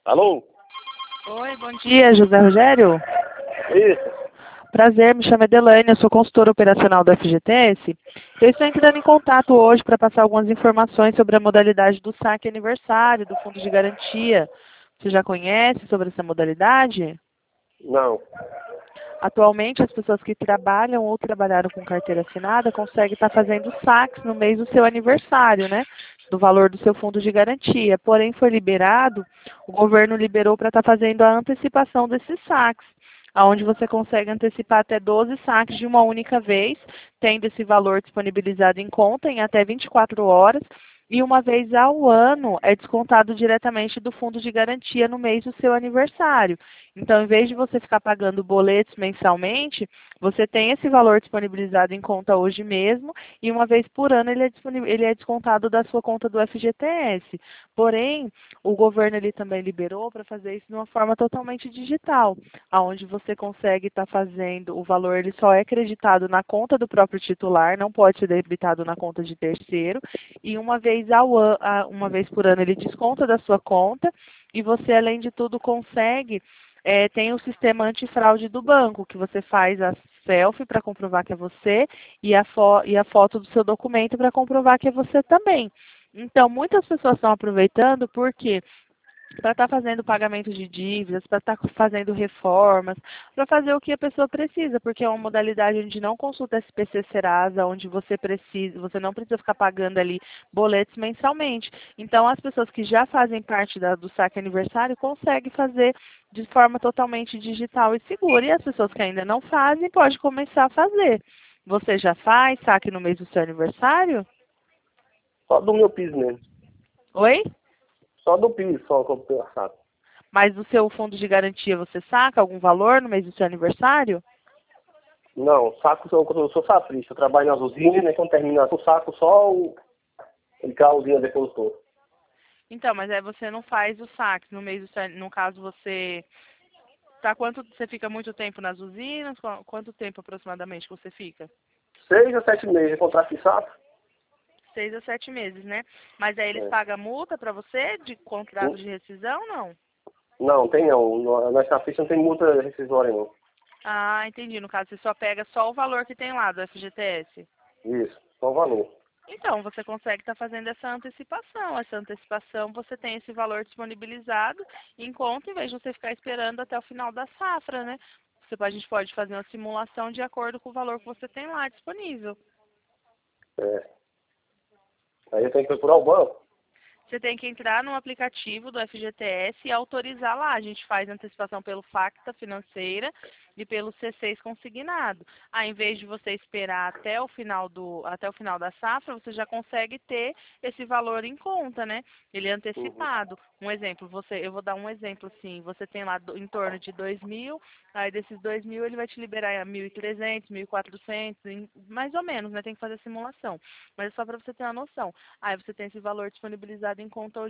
Alô? Oi, bom dia, José Rogério. Isso. Prazer, me chamo Edelane, eu sou consultora operacional do FGTS. Eu estou entrando em contato hoje para passar algumas informações sobre a modalidade do saque aniversário, do Fundo de Garantia. Você já conhece sobre essa modalidade? Não. Atualmente, as pessoas que trabalham ou trabalharam com carteira assinada conseguem estar fazendo saques no mês do seu aniversário, né? Do valor do seu fundo de garantia. Porém, foi liberado, o governo liberou para estar fazendo a antecipação desses saques, onde você consegue antecipar até 12 saques de uma única vez, tendo esse valor disponibilizado em conta em até 24 horas. E uma vez ao ano é descontado diretamente do fundo de garantia no mês do seu aniversário. Então, em vez de você ficar pagando boletos mensalmente, você tem esse valor disponibilizado em conta hoje mesmo e uma vez por ano ele é descontado da sua conta do FGTS. Porém, o governo ele também liberou para fazer isso de uma forma totalmente digital, onde você consegue estar fazendo, o valor ele só é creditado na conta do próprio titular, não pode ser debitado na conta de terceiro, e uma vez por ano ele desconta da sua conta e você, além de tudo, consegue tem o sistema antifraude do banco, que você faz a selfie para comprovar que é você e a foto do seu documento para comprovar que é você também. Então, muitas pessoas estão aproveitando porque para estar fazendo pagamento de dívidas, para estar fazendo reformas, para fazer o que a pessoa precisa, porque é uma modalidade onde não consulta SPC Serasa, onde você não precisa ficar pagando ali boletos mensalmente. Então, as pessoas que já fazem parte do saque aniversário conseguem fazer de forma totalmente digital e segura. E as pessoas que ainda não fazem, pode começar a fazer. Você já faz saque no mês do seu aniversário? Só do meu piso mesmo. Oi? Só do piso, só que eu pensava. Mas do seu fundo de garantia você saca algum valor no mês do seu aniversário? Não, saco, eu sou saprista. Eu trabalho nas usinas, né? Quando termina o saco, só ele que a usina depositou. Então, mas aí você não faz o saque no mês do seu, no caso você você fica muito tempo nas usinas? Quanto tempo aproximadamente que você fica? 6 a 7 meses de contrato de saco? 6 a 7 meses, né? Mas aí eles É. pagam multa para você de contrato Hum, de rescisão, não? Não, tem não. Nós sapistas não tem multa rescisória não. Ah, entendi. No caso, você só pega só o valor que tem lá do FGTS. Isso, só o valor. Então, você consegue estar fazendo essa antecipação. Essa antecipação, você tem esse valor disponibilizado em conta, em vez de você ficar esperando até o final da safra, né? A gente pode fazer uma simulação de acordo com o valor que você tem lá disponível. É. Aí eu tenho que procurar o banco. Você tem que entrar no aplicativo do FGTS e autorizar lá. A gente faz antecipação pelo Facta Financeira e pelo C6 consignado. Aí, em vez de você esperar até o final da safra, você já consegue ter esse valor em conta, né? Ele é Uhum. antecipado. Um exemplo, eu vou dar um exemplo assim, você tem lá em torno de 2.000, aí desses 2.000 ele vai te liberar 1.300, 1.400, mais ou menos, né? Tem que fazer a simulação. Mas é só para você ter uma noção. Aí você tem esse valor disponibilizado em conta hoje